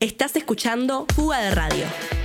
Estás escuchando Fuga de Radio.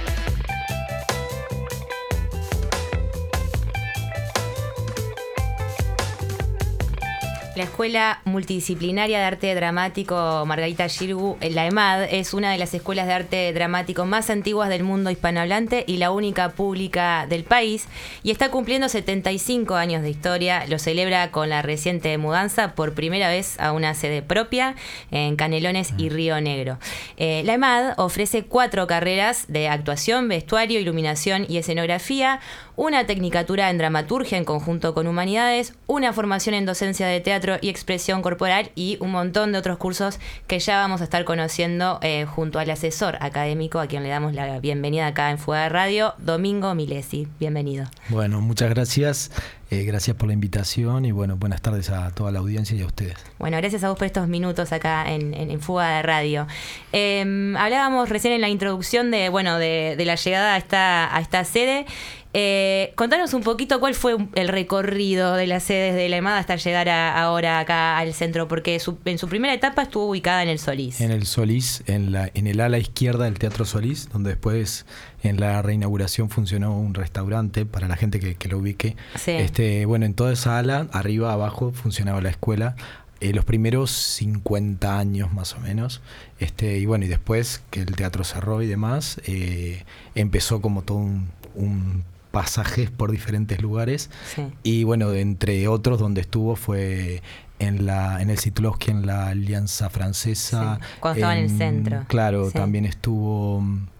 La Escuela Multidisciplinaria de Arte Dramático Margarita Xirgu, la EMAD, es una de las escuelas de arte dramático más antiguas del mundo hispanohablante y la única pública del país, y está cumpliendo 75 años de historia. Lo celebra con la reciente mudanza por primera vez a una sede propia en Canelones y Río Negro. La EMAD ofrece 4 carreras de actuación, vestuario, iluminación y escenografía, una tecnicatura en dramaturgia en conjunto con humanidades, una formación en docencia de teatro y expresión corporal y un montón de otros cursos que ya vamos a estar conociendo junto al asesor académico, a quien le damos la bienvenida acá en Fuga de Radio, Domingo Milesi. Bienvenido. Bueno, muchas gracias. Gracias por la invitación y bueno, buenas tardes a toda la audiencia y a ustedes. Bueno, gracias a vos por estos minutos acá en Fuga de Radio. Hablábamos recién en la introducción de la llegada a esta sede. Contanos un poquito cuál fue el recorrido de las sedes de la EMAD hasta llegar ahora acá al centro, porque en su primera etapa estuvo ubicada en el Solís. En el Solís, en el ala izquierda del Teatro Solís, donde después en la reinauguración funcionó un restaurante para la gente que lo ubique. Sí. Bueno, en toda esa ala, arriba, abajo, funcionaba la escuela. Los primeros 50 años más o menos, y bueno, y después que el teatro cerró y demás, empezó como todo un pasajes por diferentes lugares. Sí. Y bueno, entre otros donde estuvo fue en el Citlowski, en la Alianza Francesa. Sí, cuando estaba en el centro. Claro, sí. También estuvo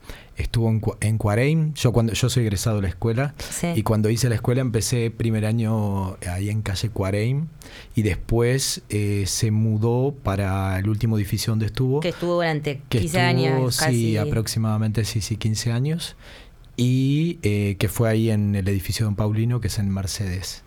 en Cuareim. Yo soy egresado de la escuela, sí. Y cuando hice la escuela empecé primer año ahí en calle Cuareim y después se mudó para el último edificio donde estuvo. Que estuvo durante 15 años. Casi. Sí, aproximadamente, sí, 15 años. Y que fue ahí en el edificio Don Paulino, que es en Mercedes,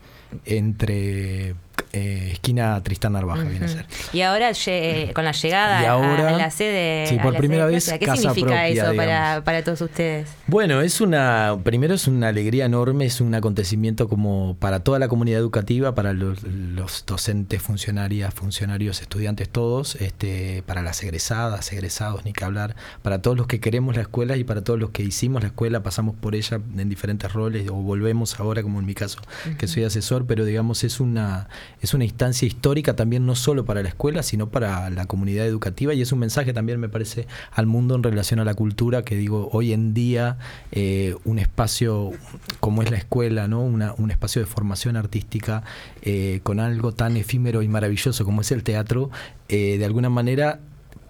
entre esquina Tristán Narvaja, viene a ser. Y ahora con la llegada a la sede, sí, por primera vez, ¿qué casa significa propia, eso para todos ustedes? Bueno, primero es una alegría enorme, es un acontecimiento como para toda la comunidad educativa, para los docentes, funcionarios, estudiantes, todos, para las egresadas, egresados, ni que hablar, para todos los que queremos la escuela y para todos los que hicimos la escuela, pasamos por ella en diferentes roles o volvemos ahora, como en mi caso, que soy asesor, pero digamos es una instancia histórica también, no solo para la escuela, sino para la comunidad educativa, y es un mensaje también, me parece, al mundo en relación a la cultura, que digo, hoy en día un espacio como es la escuela, ¿no? Un espacio de formación artística con algo tan efímero y maravilloso como es el teatro, de alguna manera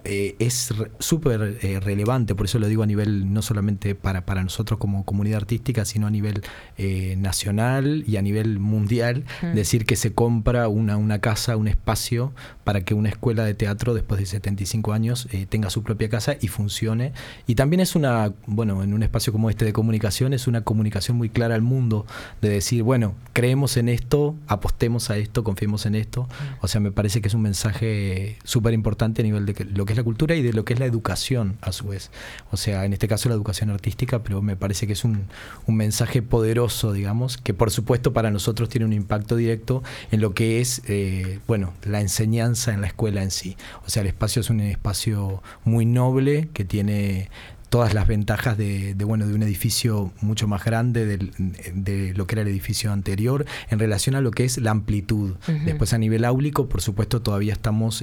es súper relevante. Por eso lo digo a nivel no solamente para nosotros como comunidad artística, sino a nivel nacional y a nivel mundial. Decir que se compra una casa, un espacio para que una escuela de teatro después de 75 años tenga su propia casa y funcione. Y también es en un espacio como este de comunicación, es una comunicación muy clara al mundo, de decir, bueno, creemos en esto, apostemos a esto, confiemos en esto. O sea, me parece que es un mensaje súper importante a nivel de lo que es la cultura y de lo que es la educación a su vez. O sea, en este caso la educación artística, pero me parece que es un mensaje poderoso, digamos, que por supuesto para nosotros tiene un impacto directo en lo que es la enseñanza en la escuela en sí. O sea, el espacio es un espacio muy noble que tiene todas las ventajas de un edificio mucho más grande de lo que era el edificio anterior en relación a lo que es la amplitud. Después a nivel áulico, por supuesto, todavía estamos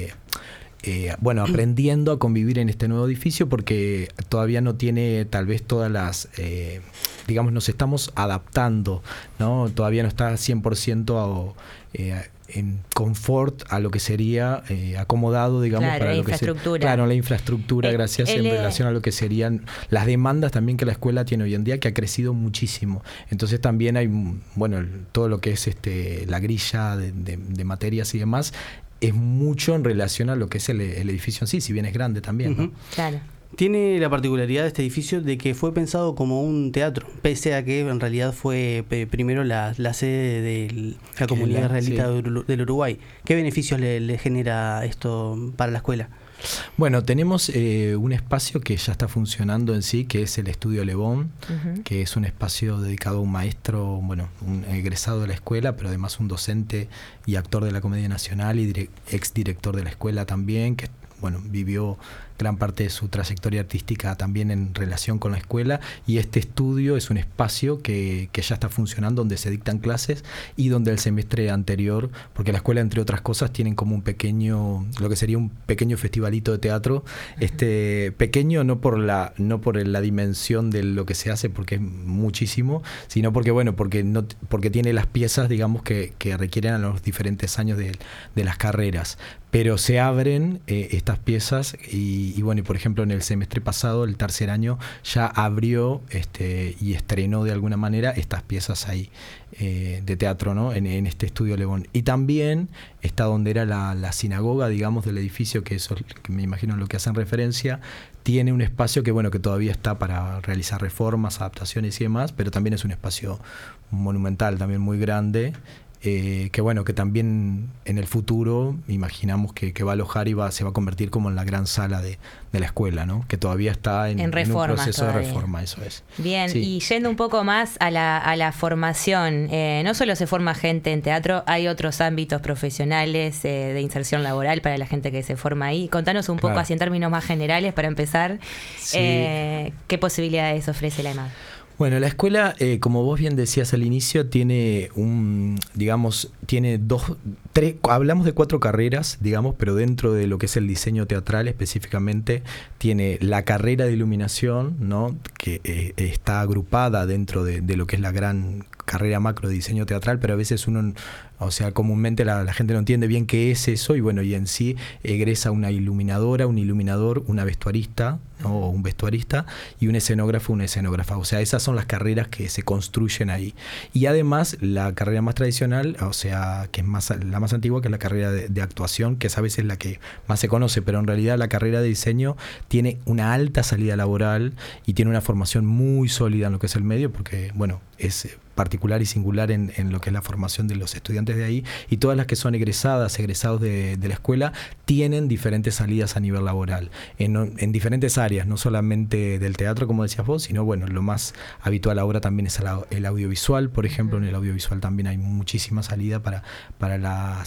aprendiendo a convivir en este nuevo edificio porque todavía no tiene tal vez todas las, nos estamos adaptando, ¿no? Todavía no está 100% en confort a lo que sería acomodado, digamos, claro, para la lo que infraestructura. Claro, la infraestructura, gracias, en relación a lo que serían las demandas también que la escuela tiene hoy en día, que ha crecido muchísimo. Entonces también hay, todo lo que es la grilla de materias y demás, es mucho en relación a lo que es el edificio en sí, si bien es grande también, ¿no? Claro. Tiene la particularidad de este edificio de que fue pensado como un teatro, pese a que en realidad fue primero la sede de la comunidad israelita del Uruguay. ¿Qué beneficios le genera esto para la escuela? Bueno, tenemos un espacio que ya está funcionando en sí, que es el Estudio Le Bon, que es un espacio dedicado a un maestro, un egresado de la escuela, pero además un docente y actor de la Comedia Nacional y exdirector de la escuela también, que vivió gran parte de su trayectoria artística también en relación con la escuela, y este estudio es un espacio que ya está funcionando, donde se dictan clases y donde el semestre anterior, porque la escuela, entre otras cosas, tienen como un pequeño, lo que sería un pequeño festivalito de teatro, pequeño no por la dimensión de lo que se hace, porque es muchísimo, sino porque tiene las piezas, digamos, que requieren a los diferentes años de las carreras. Pero se abren estas piezas y bueno, y por ejemplo en el semestre pasado, el tercer año, ya abrió y estrenó de alguna manera estas piezas ahí de teatro, ¿no? En este estudio Lebón. Y también está donde era la sinagoga, digamos, del edificio, que eso que me imagino lo que hacen referencia, tiene un espacio que todavía está para realizar reformas, adaptaciones y demás, pero también es un espacio monumental, también muy grande. Que también en el futuro imaginamos que va a alojar y se va a convertir como en la gran sala de la escuela, ¿no? Que todavía está en un proceso todavía de reforma, eso es. Bien, sí. Y yendo un poco más a la formación, no solo se forma gente en teatro, hay otros ámbitos profesionales de inserción laboral para la gente que se forma ahí. Contanos un poco, Claro. así en términos más generales, para empezar, Sí. ¿qué posibilidades ofrece la EMAD? Bueno, la escuela, como vos bien decías al inicio, tiene hablamos de 4 carreras, digamos, pero dentro de lo que es el diseño teatral específicamente, tiene la carrera de iluminación, ¿no? Que está agrupada dentro de lo que es la gran carrera macro de diseño teatral, pero a veces comúnmente la gente no entiende bien qué es eso, y en sí egresa una iluminadora, un iluminador, una vestuarista, ¿no? O un vestuarista, y un escenógrafo, una escenógrafa. O sea, esas son las carreras que se construyen ahí. Y además, la carrera más tradicional, que es la más antigua, que es la carrera de actuación, que es a veces la que más se conoce, pero en realidad la carrera de diseño tiene una alta salida laboral y tiene una formación muy sólida en lo que es el medio, porque, es particular y singular en lo que es la formación de los estudiantes de ahí, y todas las que son egresados de la escuela tienen diferentes salidas a nivel laboral, en diferentes áreas, no solamente del teatro, como decías vos, sino lo más habitual ahora también es el audiovisual, por ejemplo. En el audiovisual también hay muchísima salida para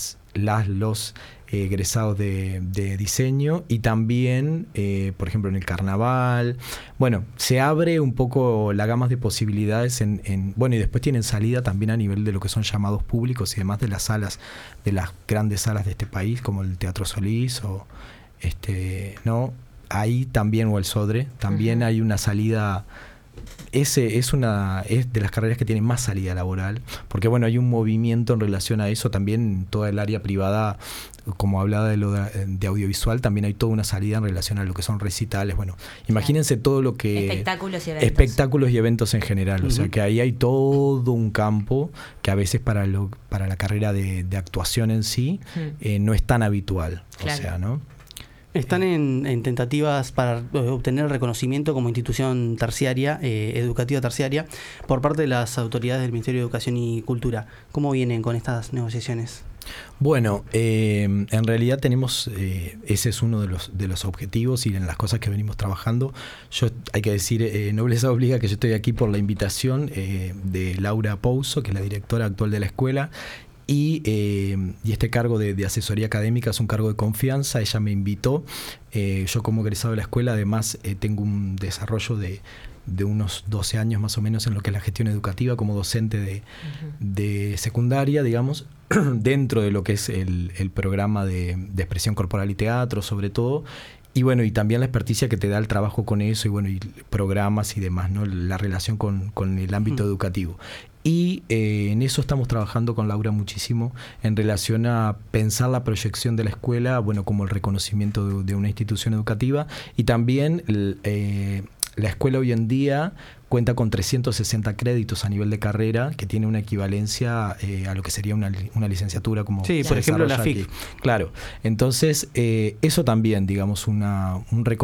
los egresados de diseño, y también, por ejemplo, en el carnaval. Se abre un poco la gama de posibilidades y después tienen salida también a nivel de lo que son llamados públicos y demás de las salas, de las grandes salas de este país, como el Teatro Solís o ¿no? Ahí también, o el Sodre, también hay una salida. Es de las carreras que tiene más salida laboral, porque hay un movimiento en relación a eso también en toda el área privada. Como hablaba de audiovisual, también hay toda una salida en relación a lo que son recitales. Imagínense todo lo que... Espectáculos y eventos en general. O sea, que ahí hay todo un campo que a veces para la carrera de actuación en sí no es tan habitual. Claro. O sea, ¿no? Están en tentativas para obtener reconocimiento como institución terciaria, educativa terciaria, por parte de las autoridades del Ministerio de Educación y Cultura. ¿Cómo vienen con estas negociaciones? En realidad tenemos, ese es uno de los objetivos y en las cosas que venimos trabajando. Hay que decir, nobleza obliga, que yo estoy aquí por la invitación de Laura Pouso, que es la directora actual de la escuela. Y este cargo de asesoría académica es un cargo de confianza. Ella me invitó. Yo, como egresado de la escuela, además tengo un desarrollo de unos 12 años más o menos en lo que es la gestión educativa como docente de secundaria, digamos, dentro de lo que es el programa de expresión corporal y teatro, sobre todo. Y también la experticia que te da el trabajo con eso, y programas y demás, ¿no? La relación con el ámbito educativo. Y en eso estamos trabajando con Laura muchísimo en relación a pensar la proyección de la escuela, como el reconocimiento de una institución educativa. Y también la escuela hoy en día cuenta con 360 créditos a nivel de carrera, que tiene una equivalencia a lo que sería una licenciatura, como sí, por ejemplo la FIC. Claro. Entonces, eso también, digamos, un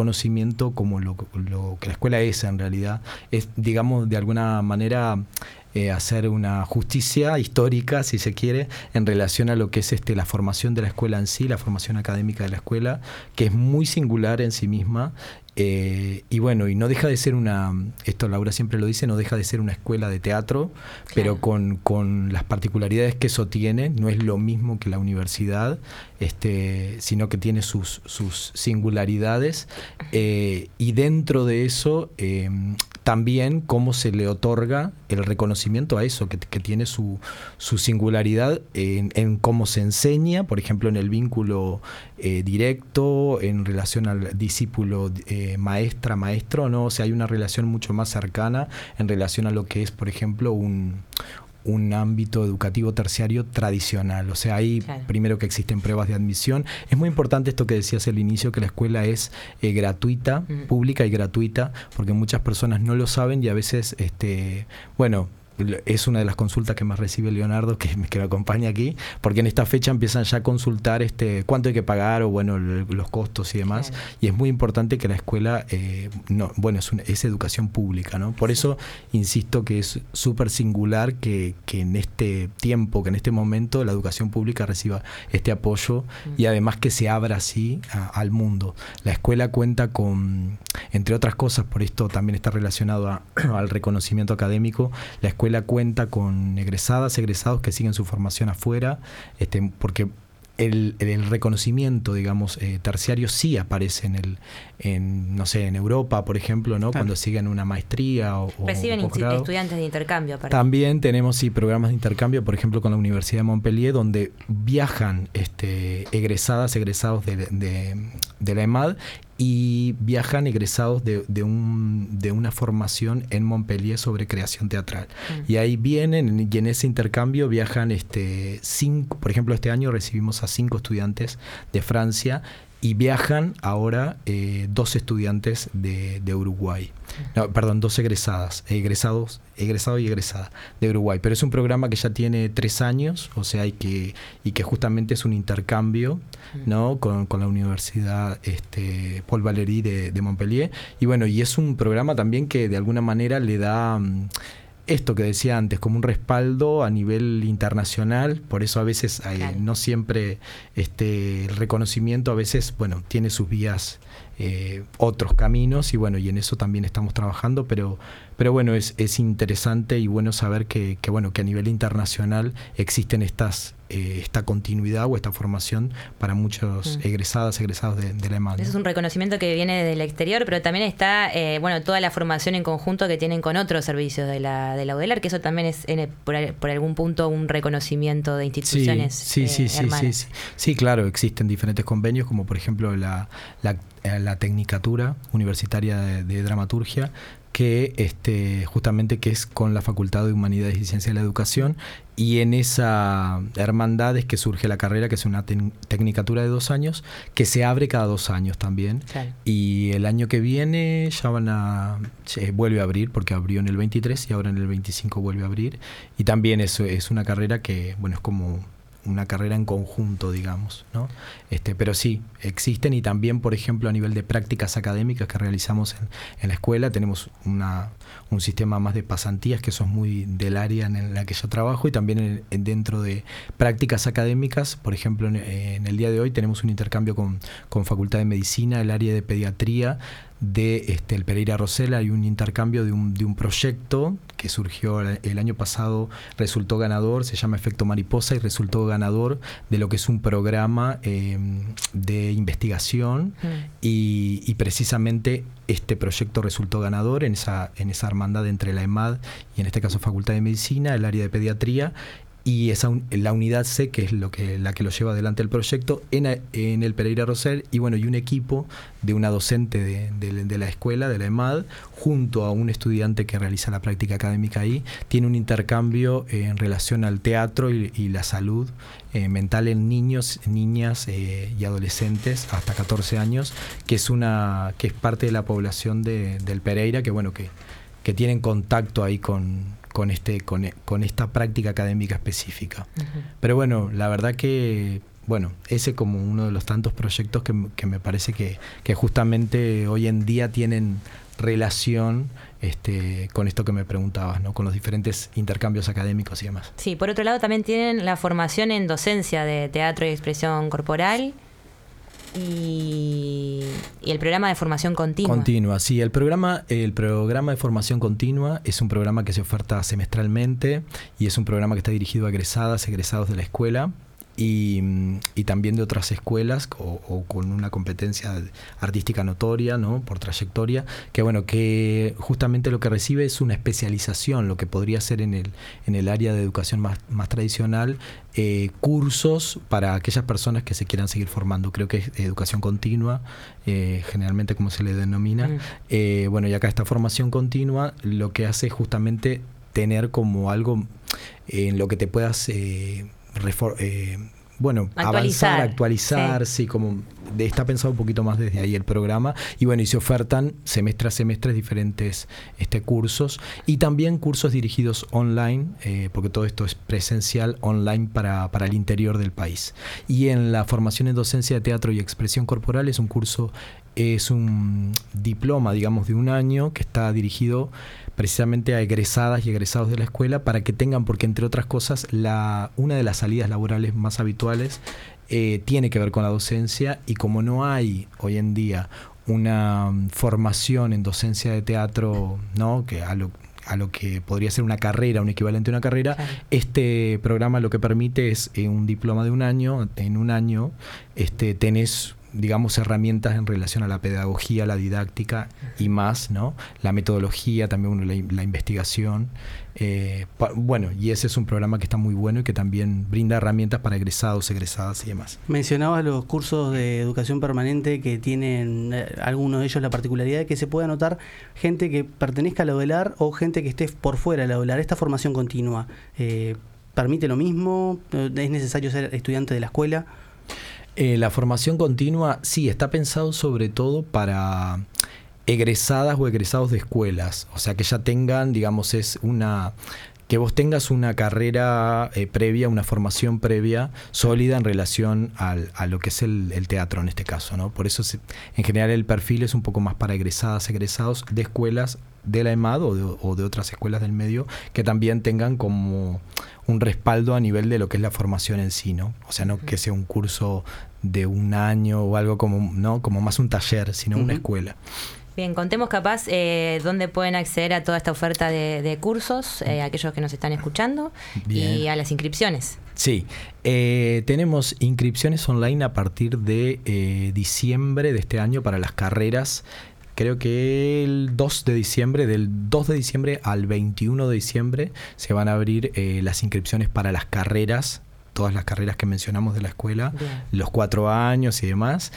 reconocimiento como lo que la escuela es en realidad. Es, digamos, de alguna manera hacer una justicia histórica, si se quiere, en relación a lo que es la formación de la escuela en sí, la formación académica de la escuela, que es muy singular en sí misma. Y bueno, y no deja de ser esto Laura siempre lo dice, no deja de ser una escuela de teatro, claro, pero con las particularidades que eso tiene. No es lo mismo que la universidad, sino que tiene sus singularidades, y dentro de eso también cómo se le otorga el reconocimiento a eso, que tiene su singularidad en cómo se enseña, por ejemplo, en el vínculo directo, en relación al discípulo maestra-maestro, ¿no? O sea, hay una relación mucho más cercana en relación a lo que es, por ejemplo, un ámbito educativo terciario tradicional. O sea, ahí claro, primero que existen pruebas de admisión. Es muy importante esto que decías al inicio, que la escuela es gratuita, pública y gratuita, porque muchas personas no lo saben y a veces, bueno, es una de las consultas que más recibe Leonardo, que me acompaña aquí, porque en esta fecha empiezan ya a consultar cuánto hay que pagar o bueno, los costos y demás, claro, y es muy importante que la escuela es educación pública, ¿no? Por eso insisto que es súper singular que en este tiempo, que en este momento la educación pública reciba este apoyo y además que se abra así al mundo. La escuela cuenta con, entre otras cosas, por esto también está relacionado al reconocimiento académico, la escuela cuenta con egresados que siguen su formación afuera, porque el reconocimiento, digamos, terciario sí aparece en Europa, por ejemplo, ¿no? Claro. Cuando siguen una maestría o reciben estudiantes de intercambio. Aparte. También tenemos programas de intercambio, por ejemplo, con la Universidad de Montpellier, donde viajan egresados de la EMAD y viajan egresados de una formación en Montpellier sobre creación teatral. Y ahí vienen, y en ese intercambio viajan 5, por ejemplo, este año recibimos a 5 estudiantes de Francia y viajan ahora 2 estudiantes de Uruguay. No, perdón, 2 egresado y egresada de Uruguay. Pero es un programa que ya tiene 3 años, o sea, y que justamente es un intercambio, ¿no? con la Universidad Paul Valéry de Montpellier. Y bueno, y es un programa también que de alguna manera le da esto que decía antes, como un respaldo a nivel internacional. Por eso a veces no siempre el reconocimiento a veces, bueno, tiene sus vías, otros caminos, y bueno, y en eso también estamos trabajando, pero bueno, es interesante y bueno saber que a nivel internacional existen esta continuidad o esta formación para muchos egresados de la EMAD, ¿no? Eso es un reconocimiento que viene del exterior, pero también está toda la formación en conjunto que tienen con otros servicios de la UDELAR, que eso también es por algún punto un reconocimiento de instituciones hermanas. Sí, claro, existen diferentes convenios, como por ejemplo la Tecnicatura Universitaria de Dramaturgia, que justamente que es con la Facultad de Humanidades y Ciencias de la Educación, y en esa hermandad es que surge la carrera, que es una tecnicatura de 2 años, que se abre cada 2 años también. Claro. Y el año que viene ya vuelve a abrir, porque abrió en el 23 y ahora en el 25 vuelve a abrir. Y también es una carrera que, bueno, es como una carrera en conjunto, digamos, ¿no? Pero sí, existen, y también, por ejemplo, a nivel de prácticas académicas que realizamos en la escuela, tenemos un sistema más de pasantías, que eso es muy del área en la que yo trabajo, y también dentro de prácticas académicas, por ejemplo, en el día de hoy tenemos un intercambio con Facultad de Medicina, el área de pediatría, el Pereira Rosell. Hay un intercambio de un proyecto que surgió el año pasado, resultó ganador, se llama Efecto Mariposa, y resultó ganador de lo que es un programa de investigación, y precisamente este proyecto resultó ganador en esa hermandad entre la EMAD y en este caso Facultad de Medicina, el área de pediatría, y la unidad C, que es la que lo lleva adelante el proyecto en el Pereira Rosell, y bueno, y un equipo de una docente de la escuela, de la EMAD, junto a un estudiante que realiza la práctica académica ahí, tiene un intercambio en relación al teatro y la salud mental en niños, niñas y adolescentes hasta 14 años, que es parte de la población del Pereira, que tienen contacto ahí con esta práctica académica específica. Pero bueno, la verdad que ese como uno de los tantos proyectos que me parece que justamente hoy en día tienen relación con esto que me preguntabas, ¿no? Con los diferentes intercambios académicos y demás. Sí, por otro lado también tienen la formación en docencia de teatro y expresión corporal y el programa de formación continua. Continua, sí. El programa de formación continua es un programa que se oferta semestralmente y es un programa que está dirigido a egresados de la escuela. Y también de otras escuelas o con una competencia artística notoria, ¿no? Por trayectoria, que justamente lo que recibe es una especialización, lo que podría ser en el área de educación más tradicional, cursos para aquellas personas que se quieran seguir formando. Creo que es educación continua, generalmente como se le denomina. Y acá esta formación continua lo que hace es justamente tener como algo en lo que te puedas actualizar, sí, como está pensado un poquito más desde ahí el programa, y se ofertan semestre a semestre diferentes cursos, y también cursos dirigidos online, porque todo esto es presencial, online para el interior del país. Y en la formación en docencia de teatro y expresión corporal es un diploma, digamos, de un año que está dirigido precisamente a egresadas y egresados de la escuela para que tengan, porque entre otras cosas, una de las salidas laborales más habituales tiene que ver con la docencia, y como no hay hoy en día una formación en docencia de teatro, ¿no? Que a lo que podría ser una carrera, un equivalente a una carrera, claro. Este programa lo que permite es un diploma de un año. En un año tenés, digamos, herramientas en relación a la pedagogía, la didáctica y más, ¿no? La metodología, también la investigación. Y ese es un programa que está muy bueno y que también brinda herramientas para egresados, egresadas y demás. Mencionabas los cursos de educación permanente que tienen algunos de ellos la particularidad de que se puede anotar gente que pertenezca a la UDELAR o gente que esté por fuera de la UDELAR. Esta formación continua, ¿permite lo mismo? ¿Es necesario ser estudiante de la escuela? La formación continua, sí, está pensado sobre todo para egresadas o egresados de escuelas, o sea, que ya tengan, digamos, que vos tengas una carrera previa, una formación previa sólida en relación a lo que es el teatro en este caso, ¿no? Por eso en general el perfil es un poco más para egresadas, egresados de escuelas de la EMAD o de otras escuelas del medio que también tengan como un respaldo a nivel de lo que es la formación en sí, ¿no? O sea, no que sea un curso de un año o algo como, ¿no? Como más un taller, sino una escuela. Bien, contemos capaz dónde pueden acceder a toda esta oferta de cursos, aquellos que nos están escuchando. Bien. Y a las inscripciones. Sí, tenemos inscripciones online a partir de diciembre de este año para las carreras. Creo que el 2 de diciembre, del 2 de diciembre al 21 de diciembre, se van a abrir las inscripciones para las carreras, todas las carreras que mencionamos de la escuela, bien, los 4 años y demás.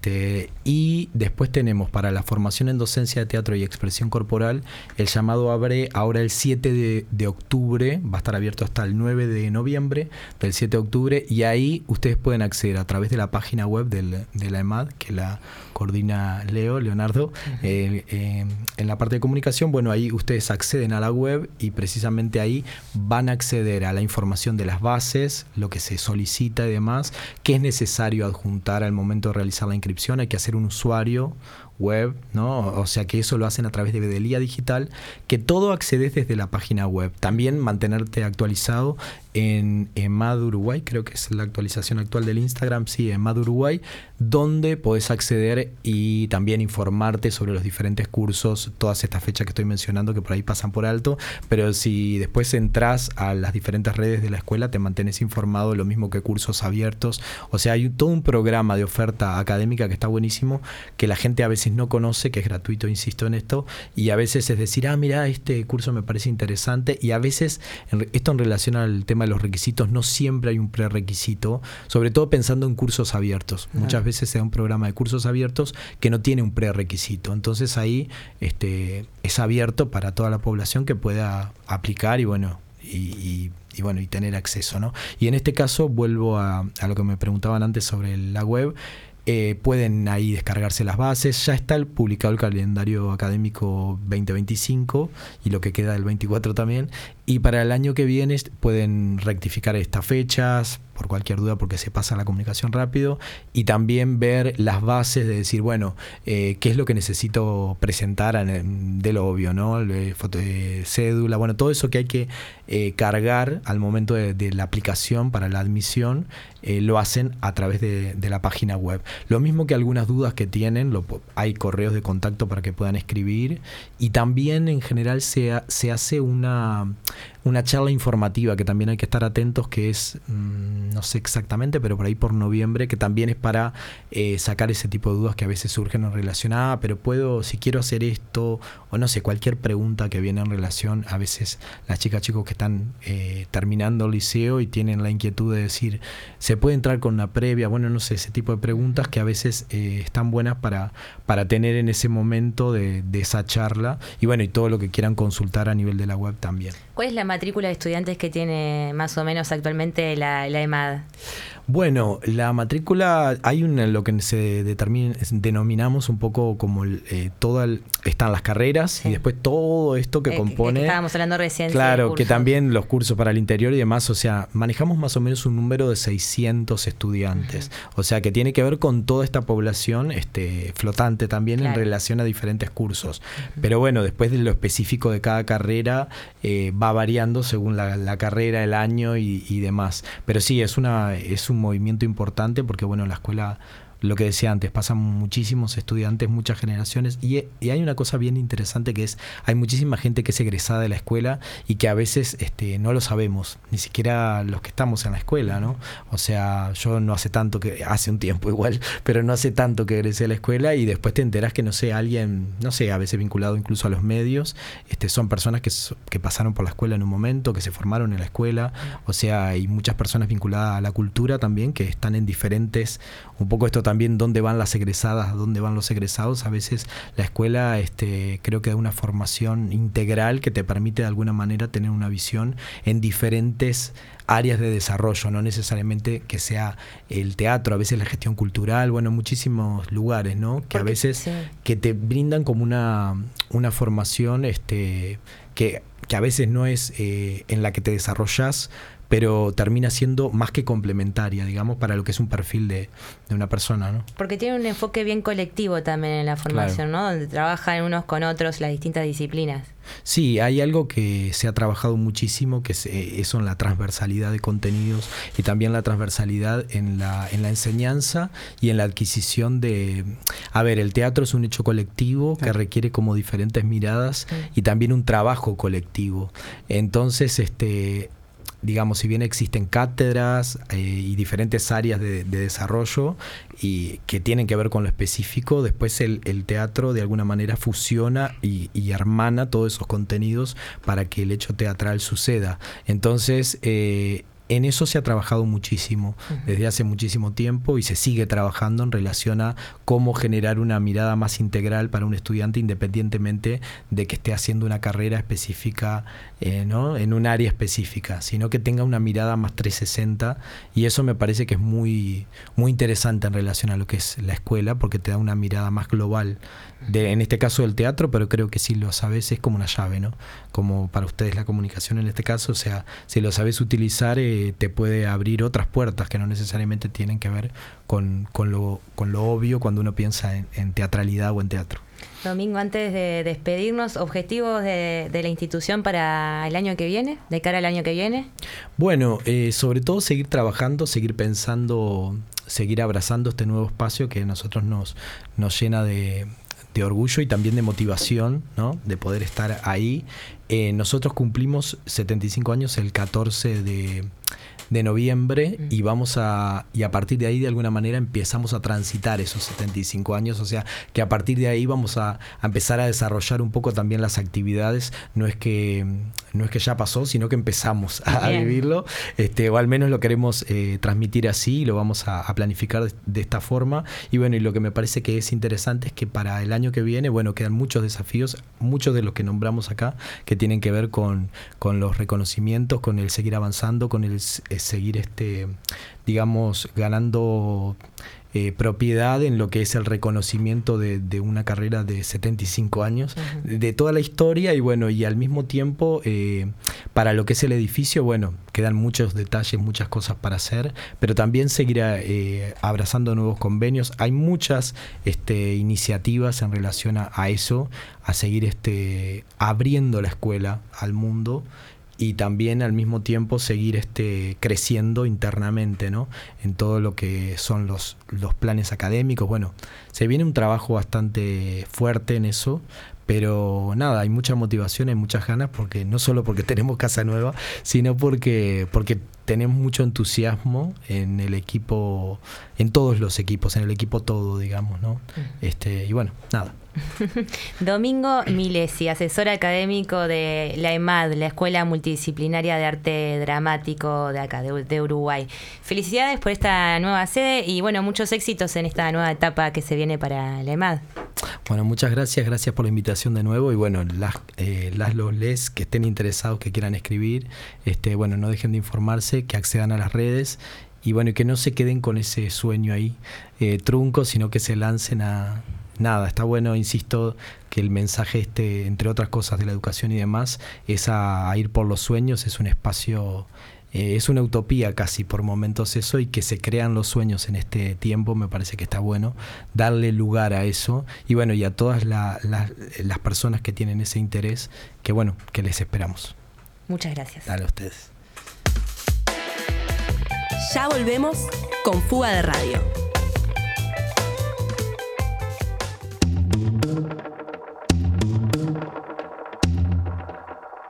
Y después tenemos para la formación en docencia de teatro y expresión corporal, el llamado abre ahora el 7 de octubre, va a estar abierto hasta el 9 de noviembre, del 7 de octubre, y ahí ustedes pueden acceder a través de la página web de la EMAD, que la coordina Leonardo, en la parte de comunicación. Ahí ustedes acceden a la web y precisamente ahí van a acceder a la información de las bases, lo que se solicita y demás, qué es necesario adjuntar al momento de realizar la inscripción. Hay que hacer un usuario web, ¿no? O sea que eso lo hacen a través de Bedelía Digital, que todo accedes desde la página web. También mantenerte actualizado en EMAD Uruguay, creo que es la actualización actual del Instagram, sí, EMAD Uruguay, donde podés acceder y también informarte sobre los diferentes cursos, todas estas fechas que estoy mencionando que por ahí pasan por alto, pero si después entras a las diferentes redes de la escuela te mantenés informado, lo mismo que cursos abiertos. O sea, hay todo un programa de oferta académica que está buenísimo, que la gente a veces no conoce, que es gratuito, insisto en esto, y a veces es decir, mira, este curso me parece interesante, y a veces esto en relación al tema de los requisitos, no siempre hay un prerequisito, sobre todo pensando en cursos abiertos. Muchas veces se da un programa de cursos abiertos que no tiene un prerequisito, entonces ahí es abierto para toda la población que pueda aplicar y tener acceso, ¿no? Y en este caso vuelvo a lo que me preguntaban antes sobre la web. Pueden ahí descargarse las bases, ya está publicado el calendario académico 2025 y lo que queda del 24 también, Y para el año que viene pueden rectificar estas fechas por cualquier duda, porque se pasa la comunicación rápido, y también ver las bases de decir, bueno, qué es lo que necesito presentar de lo obvio, ¿no? Foto de cédula, bueno, todo eso que hay que cargar al momento de la aplicación para la admisión, lo hacen a través de la página web. Lo mismo que algunas dudas que tienen, hay correos de contacto para que puedan escribir, y también en general se hace una charla informativa que también hay que estar atentos, que es, no sé exactamente, pero por ahí por noviembre, que también es para sacar ese tipo de dudas que a veces surgen en relación a, pero si quiero hacer esto, o no sé, cualquier pregunta que viene en relación, a veces las chicos que están terminando el liceo y tienen la inquietud de decir, ¿se puede entrar con una previa? Bueno, no sé, ese tipo de preguntas que a veces están buenas para tener en ese momento de esa charla, y bueno, y todo lo que quieran consultar a nivel de la web también. ¿Cuál es la matrícula de estudiantes que tiene más o menos actualmente la EMAD? Bueno, la matrícula, hay lo que se denominamos un poco como están las carreras, sí, y después todo esto que compone. Que estábamos hablando recién. Claro, que también los cursos para el interior y demás, o sea, manejamos más o menos un número de 600 estudiantes, o sea, que tiene que ver con toda esta población flotante también, claro, en relación a diferentes cursos. Pero bueno, después de lo específico de cada carrera, va variando según la carrera, el año y demás. Pero sí, es un movimiento importante porque, bueno, la escuela, lo que decía antes, pasan muchísimos estudiantes, muchas generaciones, y hay una cosa bien interesante que es, hay muchísima gente que es egresada de la escuela y que a veces no lo sabemos, ni siquiera los que estamos en la escuela, ¿no? O sea, yo no hace tanto hace un tiempo igual, pero no hace tanto que egresé a la escuela, y después te enterás que, no sé, alguien, no sé, a veces vinculado incluso a los medios, son personas que pasaron por la escuela en un momento, que se formaron en la escuela, o sea, hay muchas personas vinculadas a la cultura también, que están en diferentes, un poco esto también, dónde van las egresadas, dónde van los egresados. A veces la escuela creo que da una formación integral que te permite de alguna manera tener una visión en diferentes áreas de desarrollo, no necesariamente que sea el teatro, a veces la gestión cultural, bueno, muchísimos lugares, ¿no? Que a veces sí, que te brindan como una formación que a veces no es en la que te desarrollas, pero termina siendo más que complementaria, digamos, para lo que es un perfil de una persona, ¿no? Porque tiene un enfoque bien colectivo también en la formación, claro, ¿no? Donde trabajan unos con otros las distintas disciplinas. Sí, hay algo que se ha trabajado muchísimo, que es eso, en la transversalidad de contenidos, y también la transversalidad en la enseñanza y en la adquisición de... A ver, el teatro es un hecho colectivo que requiere como diferentes miradas, sí, y también un trabajo colectivo. Entonces, digamos, si bien existen cátedras y diferentes áreas de desarrollo y que tienen que ver con lo específico, después el teatro de alguna manera fusiona y hermana todos esos contenidos para que el hecho teatral suceda. Entonces, en eso se ha trabajado muchísimo desde hace muchísimo tiempo, y se sigue trabajando en relación a cómo generar una mirada más integral para un estudiante, independientemente de que esté haciendo una carrera específica, ¿no? En un área específica, sino que tenga una mirada más 360, y eso me parece que es muy, muy interesante en relación a lo que es la escuela, porque te da una mirada más global, en este caso del teatro, pero creo que si lo sabes es como una llave, ¿no? Como para ustedes la comunicación en este caso, o sea, si lo sabes utilizar, te puede abrir otras puertas que no necesariamente tienen que ver con lo obvio cuando uno piensa en teatralidad o en teatro. Domingo, antes de despedirnos, ¿objetivos de la institución para el año que viene, de cara al año que viene? Bueno, sobre todo seguir trabajando, seguir pensando, seguir abrazando este nuevo espacio que a nosotros nos llena de orgullo y también de motivación, ¿no? De poder estar ahí. Nosotros cumplimos 75 años el 14 de noviembre, y a partir de ahí de alguna manera empezamos a transitar esos 75 años, o sea que a partir de ahí vamos a empezar a desarrollar un poco también las actividades. No es que ya pasó, sino que empezamos a vivirlo, o al menos lo queremos transmitir así, y lo vamos a planificar de esta forma. Y bueno, y lo que me parece que es interesante es que para el año que viene, bueno, quedan muchos desafíos, muchos de los que nombramos acá, que tienen que ver con los reconocimientos, con el seguir avanzando, con el seguir digamos, ganando propiedad en lo que es el reconocimiento de una carrera de 75 años, de toda la historia, y bueno, y al mismo tiempo Para lo que es el edificio, bueno, quedan muchos detalles, muchas cosas para hacer, pero también seguir abrazando nuevos convenios. Hay muchas iniciativas en relación a eso, a seguir abriendo la escuela al mundo y también al mismo tiempo seguir creciendo internamente, ¿no? En todo lo que son los planes académicos. Bueno, se viene un trabajo bastante fuerte en eso, pero nada, hay mucha motivación, hay muchas ganas, porque no solo porque tenemos casa nueva, sino porque tenemos mucho entusiasmo en el equipo, en todos los equipos, en el equipo todo, digamos, ¿no? Y bueno, nada. Domingo Milesi, asesor académico de la EMAD, la Escuela Multidisciplinaria de Arte Dramático de acá, de Uruguay. Felicidades por esta nueva sede y bueno, muchos éxitos en esta nueva etapa que se viene para la EMAD. Bueno, muchas gracias por la invitación de nuevo y bueno, los que estén interesados, que quieran escribir, bueno, no dejen de informarse, que accedan a las redes y bueno, que no se queden con ese sueño ahí trunco, sino que se lancen a... Nada, está bueno, insisto, que el mensaje entre otras cosas de la educación y demás, es a ir por los sueños, es un espacio, es una utopía casi por momentos eso, y que se crean los sueños en este tiempo, me parece que está bueno darle lugar a eso, y bueno, y a todas las personas que tienen ese interés, que bueno, que les esperamos. Muchas gracias. Dale a ustedes. Ya volvemos con Fuga de Radio.